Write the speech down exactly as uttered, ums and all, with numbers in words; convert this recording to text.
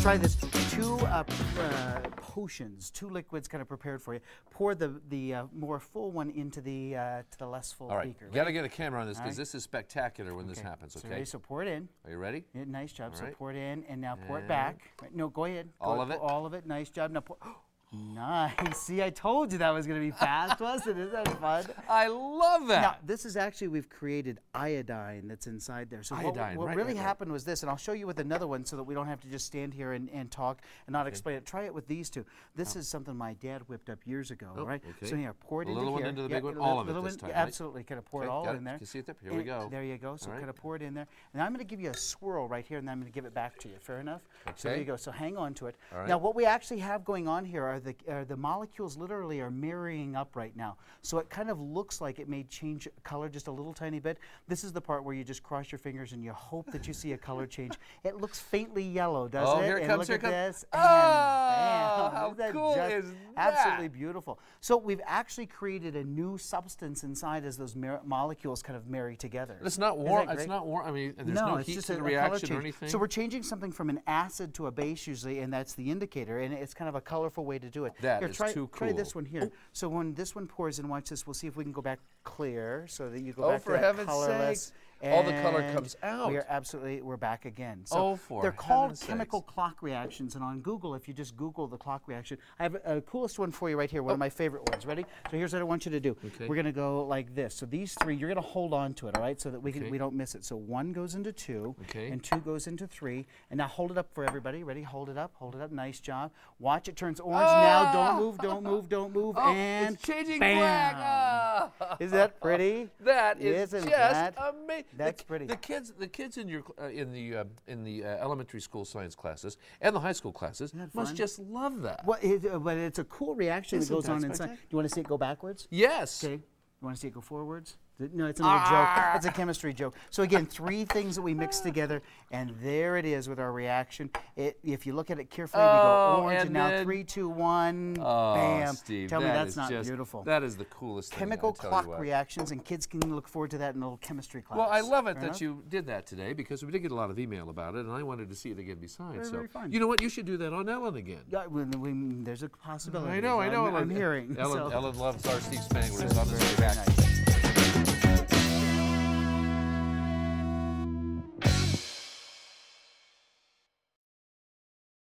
try this. Two uh, uh, potions, two liquids kind of prepared for you. Pour the the uh, more full one into the uh, to the less full All right, beaker. you got to get a camera on this because right. this is spectacular when Okay. this happens, So, okay? ready? So pour it in. Are you ready? Yeah, nice job. All so right. pour it in, and now pour it And- back. Right, no, go ahead. Go All ahead, of it? pour all of it. Nice job. Now pour. Nice. See, I told you that was going to be fast, wasn't it? Isn't that fun? I love that. Now, this is actually, we've created iodine that's inside there. So what- Iodine, what, right, really right, right. happened was this, and I'll show you with another one so that we don't have to just stand here and, and talk and not explain it. Try it with these two. This is something my dad whipped up years ago, Oh, right? okay. So here, pour it The into little one here. into the Yeah, big one? a All li- of it little this one, time, yeah, right? absolutely. Kind of pour it Okay, all got in it. there. Can you see it there? Here we And go. There you go. So All right. kind of pour it in there. And I'm going to give you a swirl right here, and then I'm going to give it back to you. Fair enough? So there Okay. you go. So hang on to it. All right. Now, what we actually have going on here are the, are the molecules literally are marrying up right now. So it kind of looks like it may change color just a little tiny bit. This is the part where you just cross your fingers and you hope that you see a color change. It looks faintly yellow, doesn't Oh, it? here it and comes, look here at it comes. this. Oh, and bam. how Isn't that cool just is absolutely that? beautiful. So we've actually created a new substance inside as those mar- molecules kind of marry together. It's not Isn't warm. that It's great? not warm. I mean, there's no, no, it's heat just to a, the a color reaction change. or anything. So we're changing something from an acid to a base usually, and that's the indicator, and it's kind of a colorful way to do it. That here, is try, too Try this cool. one here. So when this one pours in, watch this. We'll see if we can go back clear, so that you go Oh, back for to that heaven's colorless. sakes. All the color and comes out. We are absolutely, we're back again. So Oh, for they're called heaven's chemical sakes. clock reactions, and on Google, if you just Google the clock reaction, I have a, a coolest one for you right here, one of my favorite ones. Ready? So here's what I want you to do. Okay. We're going to go like this. So these three, you're going to hold on to it, all right, so that we can Okay. we don't miss it. So one goes into two, Okay. and two goes into three, and now hold it up for everybody. Ready? Hold it up. Hold it up. Nice job. Watch it turns orange. Now don't move. Don't move. Don't move. Oh, and it's changing bam. black. Ah. Is that pretty? That is Isn't just that- amazing. that's the, pretty. The kids, the kids in your cl- uh, in the uh, in the uh, elementary school science classes and the high school classes that must fun? just love that. What is, uh, but it's a cool reaction Isn't that goes that on inside. Do spectacular? you want to see it go backwards? Yes. Okay. You want to see it go forwards? Th- No, it's another joke. It's a chemistry joke. So again, three things that we mix together, and there it is with our reaction. It, if you look at it carefully, we Oh, go orange, and, and now then- three, two, one, Oh, bam. Steve, Tell me that that's is not just- beautiful. That is the coolest Chemical thing. I tell clock you what. reactions, and kids can look forward to that in a little chemistry class. Well, I love it Fair that enough? you did that today because we did get a lot of email about it, and I wanted to see it again besides. Very, so, very fun. you know what? You should do that on Ellen again. Yeah, well, we, there's a possibility. I know, I know. I'm, Ellen, I'm hearing. Ellen, so. Ellen loves our Steve Spangler. He's on the Very, same very action. nice.